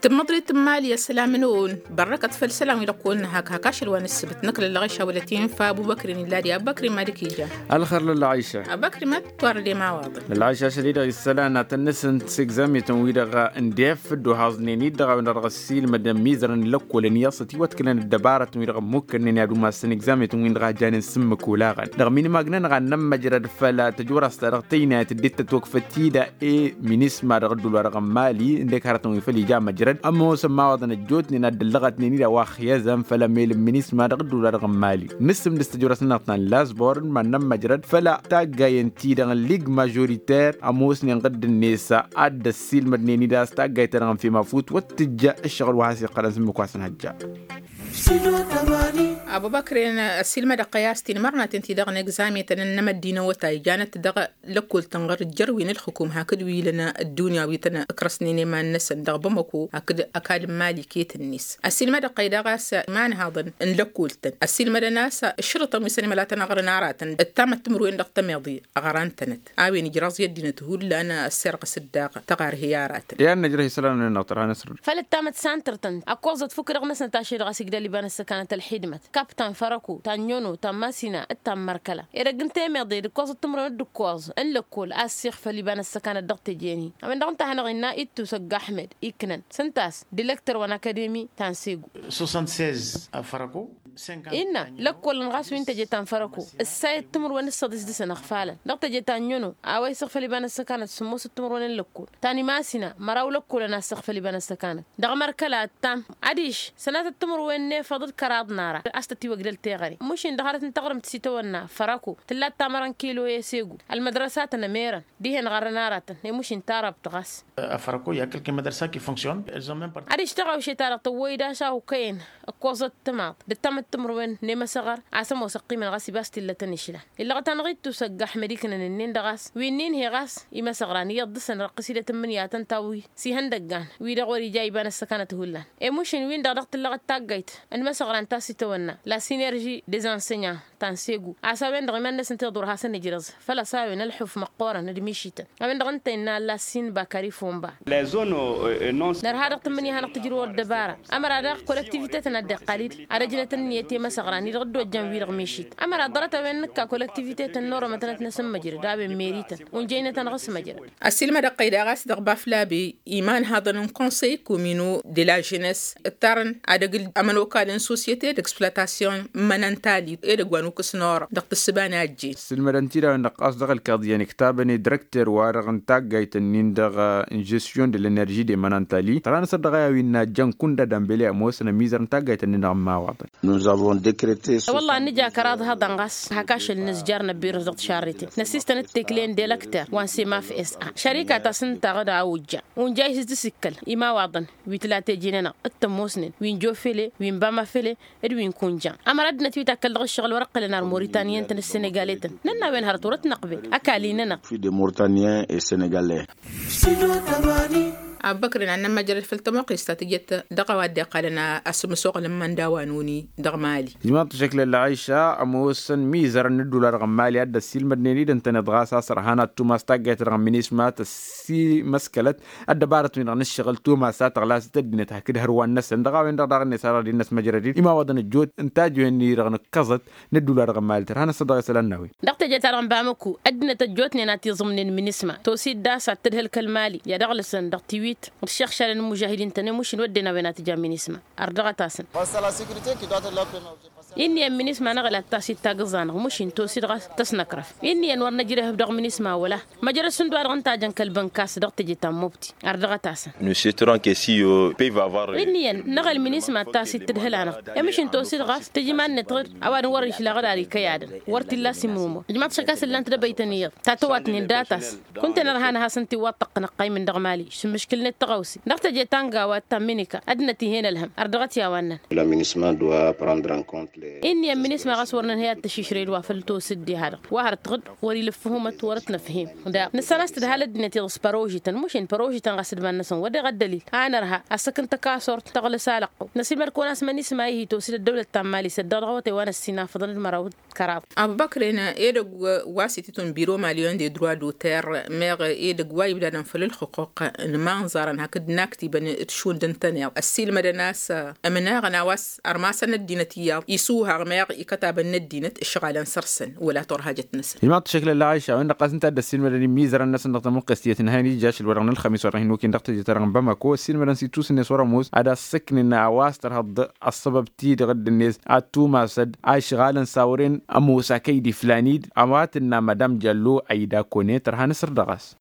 تمضري تمالي السلامنون بركة فالسلام يلقون هكاش الوانس بتنقل اللغيشة ولتين فابو بكر اللادي أبو بكر ما دكيجا الخير للعيشة أبو بكر ما توار لي ما واضح للعيشة شديدة السلامة تنسن سيكزامي تنويدغا انديف دو هازنيني دغا ونرغا السيل مدام ميزرن لك ولنياستي واتكلن الدبارة تنويدغا ممكن نيادو ما سنكزامي تنويدغا جانن سمك ولاغا دغ مين ماغنان غا نم جرد فلا تجورا استرغتينا تديت توقفتيدا مينيسما دغدو لرغا مالي انديك هارتون يفلي جام جرد أما سما وضن الجوت نينا دلغت نيني واخيا زم فلا ميل مينيسما دغدو لرغا مالي نسم دستجورا سنغتان لاسبورن ما نم جرد فلا تاقا ينتي دغن ليغ ماجوريتير أموس نغد النساء عد السيل مدنيني داس تاقا يترغن في مفوت واتجا الشغل وحاسي قرن سمك واسن هجا أبو بكر السلمة دقياستين مرنا تنتي دغن إجزامي تننما الدين وتاي جانت دغ لكل تنغر الجروين الحكوم هكذا ويلنا الدنيا ويتنا أكرسنيني ما الناس دغ بمكو هكذا أكاد مالي كيت الناس السلمة دقي دغاس ما نهضن إن لكولتن السلمة الناس الشرطة مسلمة لا تنغر نارات التامة تمروين دغ تميضي أغران تنت آوين جراز يدنا تهول لأنا السرقة صداقة تغار هيارات يا نجري سلام الناطر نسر فلتامة سانترتن أقوزت فكر غنسنا تاشير غاسيق دالي بان السكانة الحدمت كابتن فرقو تانيونو تاماسينا التام مركلة إذا قلت ميضي دكوز التمر الدكوز إن لكل أسيخ فلبان السكانة الضغط جيني أمن دغنت هنغينا إتو سق أحمد إكنن سنتاس ديلكتر وان أكاديمي تانسيقو 76 فرقو إنا لكل نغاس وين تجيتان فرقو السايد تمر وان الصدس دي سنغفالا ضغط جيتان يونو أوي سخ فلبان السكانة سموس التمر وان لكل تاني ماسينا مراو لكل أنا سخ فلبان السكانة دغ مركلة التام عديش سنة التمر وين فضل كراد نارا أستتي وقدل تغري مش إن دخلت نتغرم تسيتونا فرقو تلات تامران كيلو يسيقو المدرسات نميرا دي هن غار نارات مش إن تارب تغس فرقو يا كل مدرسة qui fonctionne elles ont même pas عديش تغاو شي تارق طويدا شاو كين الكوزة تماط دتام التمر وين نيما صغر عسمو سقي من غاسي باستي اللي تنشلا اللي غتنغيت تسق أحمدي كنا نين دغاس وينين هي غاس إما صغراني يضسن رقصيدة تمنيات تاوي سي هندقان ويدا غوري جايبان السكانة هولان مش إن وين دغدقت اللي غتاقيت أن ما صغران تاسي تونا لا سينرجي ديز انسينيان تانسيغو عساوين دغمان ناس انتظر حسن نجرز فلا ساوي نلحف مقورة ندميشيتا أمين دغنت إن لا سين باكاري فومبا لا زون نون نر هذا تمني هنق تجرو الدبارة أمر هذا كولكتيفيتي تندق قليل أرجلة النيتي ما صغراني رغدو الجنبي رغميشيت أمر درت وين نكا كولكتيفيتي النور مثلا نسم مجرى داب ميريتا ونجينا تنغس مجرى السلمة دقي دغاس دغبا فلابي إيمان هذا نكونسي كومينو دي لا جينيس الترن أدقل أمنو كالن سوسيتي دكسبلاتاسيون منانتالي إدقوانو كسنور دقت السبانة جي السلمرانتيرا نقاص دغ الكاديان كتابني ديريكتور وارغن تاغايت نين دغ انجستيون دي الانرجي دي منانتالي ترانا صدغا وين جان كوندا دامبلي موسنا ميزرن تاغايت نين ما واضح nous avons décrété والله نجا كراد هذا نغاس هكاش النسجارنا بيرزق شارتي نسيستن التكلين ديلكتر وانسي ما في اس شركه تسنت غدا اوجا ونجاي تسكل اما واضن ويتلاتي جيننا التموسن وين جو فيلي وين باما فيلي ادوين كونجا اما ردنا تيتا كل الشغل ورق لنا الموريتانيين تن السنغاليين ننا وين هرتورت نقبل اكاليننا في des Mauritaniens et Sénégalais. أبو بكر أنا لما جرت في التموق استاتيجت دقوا الدقة لنا اسم سوق لما نداوانوني دغمالي جماعة شكل العيشة أموسن ميزر الدولار غمالي عد السيل مدنيني دنت ندغاس أسر هانا توماس تاجت رغمينيس مات السي مسكلت الدبارة من غن الشغل توماسات غلاس تدني تحكي هروان الناس دغاوين دغني صار الناس مجردين إما وضن الجود إنتاجه إني رغن كزت الدولار غمالي ترى هنا صدق سلناوي دقت جت رغم بامكو أدنى تجوتني ناتي ضمن منسمة توسيد داس تدهل كالمالي يا دغلسن دقتي الشيخ شال المجاهدين تنموش نودنا بينات جامين اسمه أرض تاسن إني من اسمه نغلى تاسي تاجزان ومش توسيد غاس تسنكرف إني أنور نجريه بدغ من اسمه ولا ما جرى سندوار غنتا جن كالبنكاس دقت جت مبتي أرض تاسن نسيتران كسي بيف افار إني نغل من اسمه تاسي تدهلانه يا مش توسيد غاس تجي ما نتغر أو نورش لغداري كيادن ورت الله سمومه جماعة شكاس اللي أنت دبيتني تاتواتني داتاس كنت نرهانها سنتي واتق نقي من دغمالي شو مشكلة تغوسي نقطة جتانغا واتامينيكا أدنتي هنا لهم أردغت يا وانا L'aménagement doit prendre en compte les إني من اسمه غصورنا هي التشيشري وافلتو سدي هذا وهر تغد وري لفهمة ورتنا فهم ده نسناست ده هالد نتي سباروجي مش إن باروجي غسد ما نسون وده غد دليل أنا رها أسكن تكاثر تغل سالق نسيب مركون اسمه اسمه هي توصل الدولة التمالي سدر غوتي وانا السنا فضل المراود كراب أبو بكر هنا إيدق واسيتون بيرو مليون دي دروا دوتير ميغ إيدق واي بدنا نفل الحقوق نمان زارن هكد ناكتي بن تشون دنتنيا السيل مدناس أمنا غناواس أرماسا الدينتية يسوها غمير يكتب الدينة الشغالان سرسن ولا ترهجت نسن المعط شكل اللي عايشة وإن قاسن تاد السيل مدني ميزر الناس نقطة مقصية هاني جاش الورغن الخميس ورهن وكين دقت جتران بمكو السيل مدن سيتوس الناس ورا موس على السكن إن عواس ترهض السبب تيد غد الناس أتو ما سد عايش شغالان ساورين أموسا كيدي فلانيد أموات إن مدام جلو أيدا كوني ترها نصر دغس.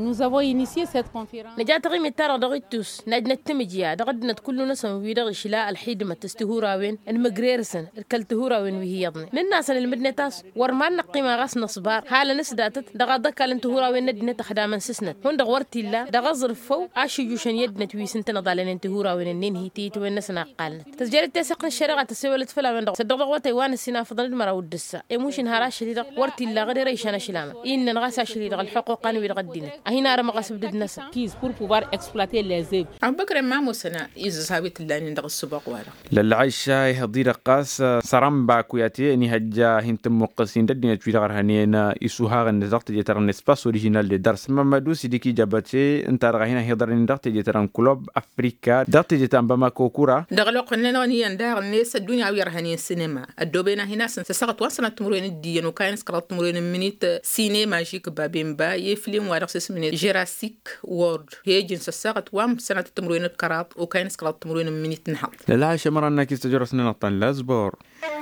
نجات غيمي ترى دغيتوس نجنة تمجيا دغدنا كل ناس ويدغ شلاء الحيد ما تستهورا وين المجريرسن الكلتهورا وين وهي يضني من الناس المدنتاس ورمان قيمة غاس نصبار حالة نسداتت دغدك الانتهورا وين ندنة تخدام سسنت هون دغورتي لا دغزر فو عاشو يوشن يدنا تويسن تنضال انتهورا وين النين هيتيت وين ناس نقالنت تسجيل تسقن الشريعة تسوي فلا من صدق دغوتي وان السنا فضل المرا ودسا ايموشن هرا شديد ورتي لا غير ريشنا شلامه ان نغاسا شديد الحقوق قانون ويدغدين هنا راه مقاس بدد ناس كيز بور بوفار اكسبلواتي لي زيب أبو بكر ما موسنا يزهابيت اللي ندغ السباق ولا للعيشة يهضير قاس سرام باكوياتي إني هجا هنتم مقصين ددنا تويتر هنينا يسوها غندقت جتر نسباس أوريجينال لدرس ما دوسي ديكي جابتي أنت رغينا هيدر ندقت جتر كلوب أفريقيا دقت جتر بماكو كورا دغلو قلنا ني ندار الناس الدنيا ويرهني السينما الدوبينا هنا سنسقط وصلنا تمرين الدين وكاين سقط تمرين منيت سينما جيك بابين با يفلم ورقص من جراسيك وورد هي جنس الساقط وام سنة تمرين الكرات وكاين سقط تمرين منيت نحط للعيشة مرة كيس تجرس نطن لازبور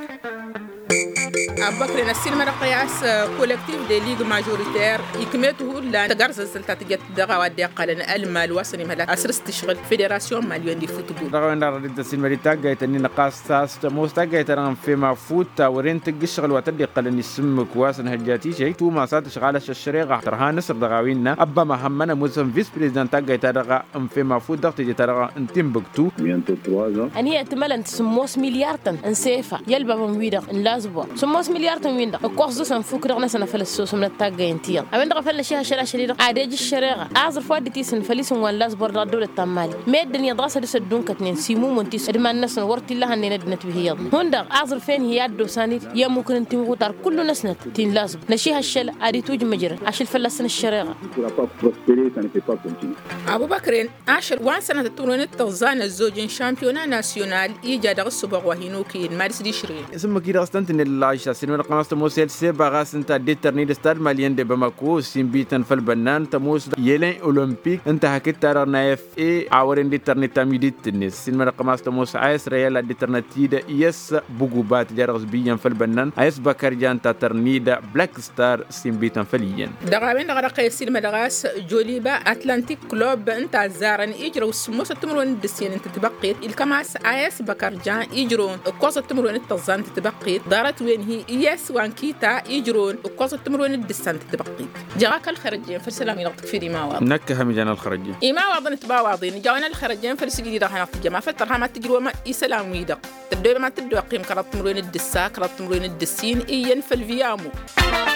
أبو بكر السينما قياس كولكتيف دي ليغ ماجوريتير يكميته لا تجرس السلطات جت دغا ودي قالنا المال وصني مهلا أسرس تشغل فيدراسيون ماليون دي فوتبول دغا ندار السينما دي تاجيت اني نقاس ساس موستاجيت ران فيما فوت ورين تشغل وتدي قالني سمك واسن هجاتي شيء تو ما سات شغاله الشريغه ترها نصر دغاوينا ابا محمد موسم فيس بريزيدنت تاجيت دغا فيما فوت دغت جت دغا انتمبكتو اني اتملن سموس مليار تن انسيفا يلبا من ويدا لازبو سموس مليار تن ويندا كوخ سن فوك دغنا سن فلسوس من التاجينتيا ابن دغ فل شي شرا شريده عادي الشريغه اعذر فودتي سن فليسن وان لازبور دوله تمالي ميدن يدرس دسدون كتنين سيمو مونتي ادمان ناس ورتي لها ندنت به هوندا اعذر فين هي ادو ساني يا ممكن تمغوتار كل ناس تين لازم نشي هالشل ادي توج مجر عشان فلسن الشريغه ابو بكر عشر وان سنه تورين التوزان الزوجين شامبيونا ناسيونال يجا دغ السباق وهينوكي مارس دي شري اسمه كده استنت ان العيشه سينما قناه موسيل سيبا غاس انت ديترني ستاد مالين دي بماكو سيمبيتن فالبنان تموس يلين اولمبيك انت حكيت ترى نايف اي عورين ديترني تاميديت الناس سينما قناه موس عايس ريال ديترنتيدا يس بوغوبات جرغز بيان فالبنان عايس بكر جان ترنيدا بلاك ستار سيمبيتن فاليين دغاوين دغرق سينما دغاس جوليبا اتلانتيك كلوب انت زارن يجرو سموس تمرون دسين انت تبقيت الكماس عايس بكر جان يجرون قوس تمرون التزان تبقيت دارت وين هي يس وانكيتا يجرون وقوس تمرون الدسان تبقيت جاك الخرجين فالسلام يلطك في ما واضح نكه مجانا الخرجين ما واضح تبا واضين جاونا الخرجين فالسجي راح في الجماعه فترها ما تجروا ما يسلام ويدق تبدو ما تبدو قيم كرات تمرون الدسا كرات تمرون الدسين ينفل فيامو